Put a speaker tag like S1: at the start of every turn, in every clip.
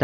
S1: 第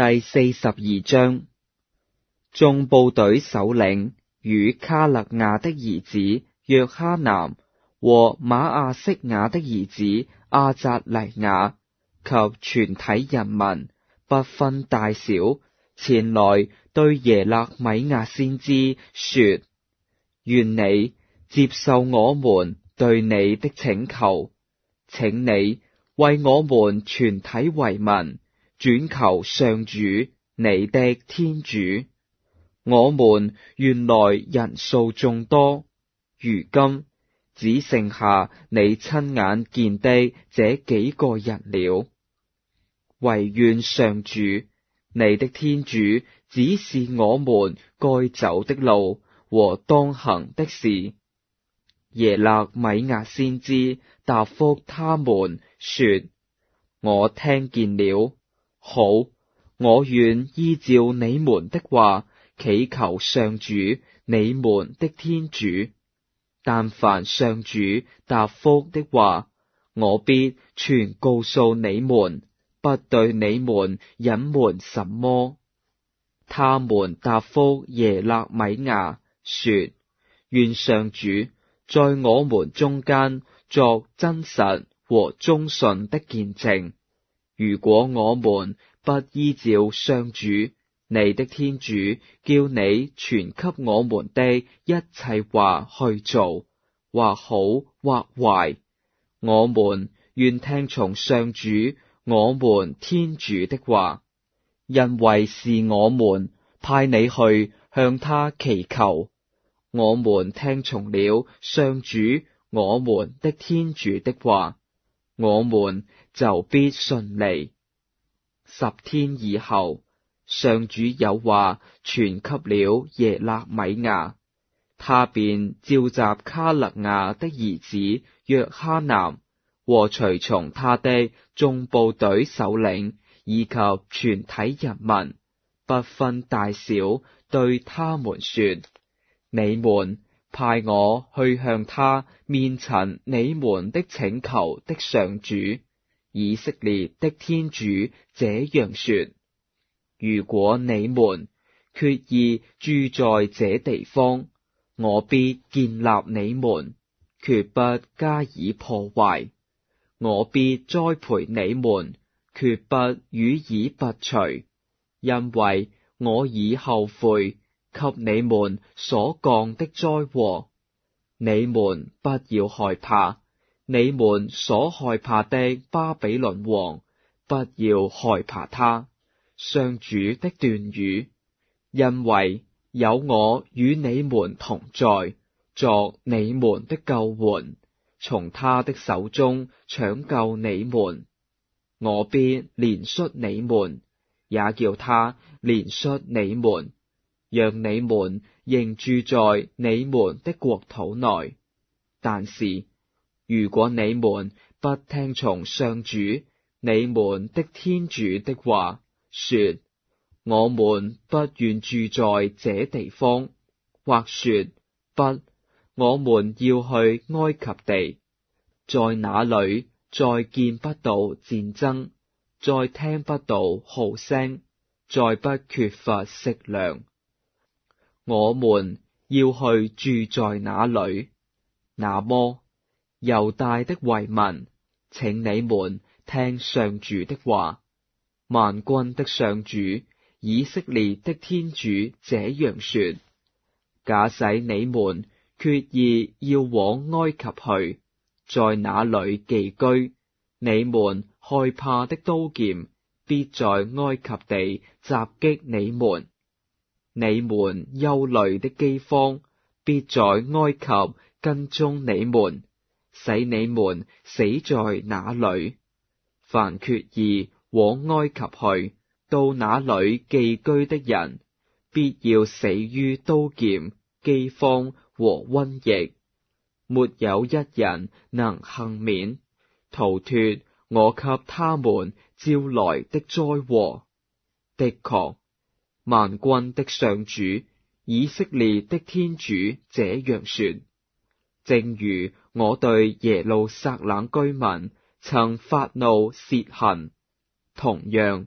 S1: 42章，眾部隊首領與卡勒亞的兒子約哈南和瑪亞色雅的兒子阿匝黎雅及全體人民不分大小，前來對耶肋米亞先知說：願你接受我們對你的請求，請你為我們全體為民轉求上主你的天主。我們原來人數眾多，如今只剩下你親眼見的這幾個人了。惟願上主你的天主指示我們該走的路和當行的事。耶肋米亞先知答覆他們說：我聽見了，好，我願依照你們的話祈求上主你們的天主。但凡上主答覆的話，我必全告訴你們，不對你們隱瞞什麼。他們答覆耶肋米亞說：願上主在我們中間作真實和忠信的見證。如果我們不依照上主你的天主叫你傳給我們的一切話去做，或好或壞，我們願聽從上主我們天主的話，因為是我們派你去向他祈求。我們聽從了上主我們的天主的話，我們就必順利。10天以後，上主有話傳給了耶肋米亞，他便召集卡勒亞的兒子約哈南和隨從他的眾部隊首領以及全體人民，不分大小，對他們說：你們派我去向他面陳你們的請求的上主以色列的天主這樣說：如果你們決意住在這地方，我必建立你們，決不加以破壞；我必栽培你們，決不予以拔除，因為我已後悔給你們所降的災禍。你們不要害怕，你們所害怕的巴比倫王，不要害怕他。上主的斷語，因為有我與你們同在，作你們的救援，從他的手中搶救你們。我必憐恤你們，也叫他憐恤你們，讓你們仍住在你們的國土內。但是，如果你們不聽從上主你們的天主的話，說我們不願住在這地方，或說不，我們要去埃及地，在那裡再見不到戰爭，再聽不到號聲，再不缺乏食糧，我們要去住在那裡，那麼猶大的遺民，請你們聽上主的話。萬軍的上主以色列的天主這樣說：假使你們決意要往埃及去，在那裡寄居，你們害怕的刀劍必在埃及地襲擊你們，你們憂慮的饑荒必在埃及跟蹤你們，使你們死在那裡。凡決意往埃及去，到那裡寄居的人，必要死於刀劍、饑荒和瘟疫，沒有一人能幸免，逃脫我給他們招來的災禍。的確，萬軍的上主以色列的天主這樣說：正如我對耶路撒冷居民曾發怒洩恨，同樣，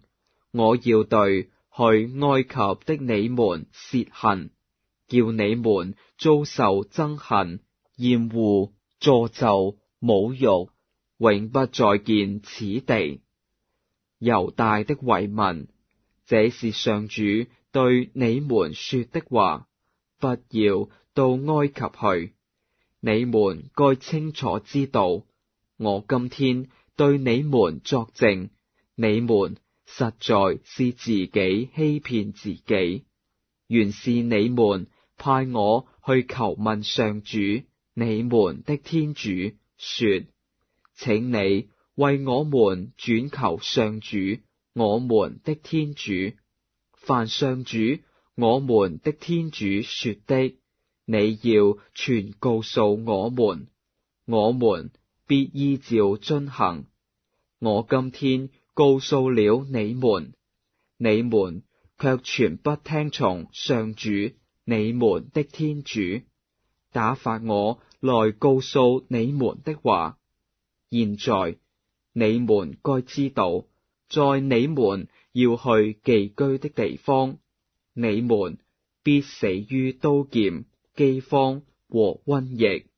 S1: 我要對去埃及的你們洩恨，叫你們遭受憎恨、厭惡、詛咒、侮辱，永不再見此地。猶大的遺民，這是上主對你們說的話，不要到埃及去。你們該清楚知道，我今天對你們作證，你們實在是自己欺騙自己。原是你們派我去求問上主，你們的天主，說：請你為我們轉求上主，我們的天主。凡上主我們的天主說的，你要全告訴我們，我們必依照遵行。我今天告訴了你們，你們卻全不聽從上主你們的天主，打發我來告訴你們的話。現在你們該知道，在你們要去寄居的地方，你們必死於刀劍、饑荒和瘟疫。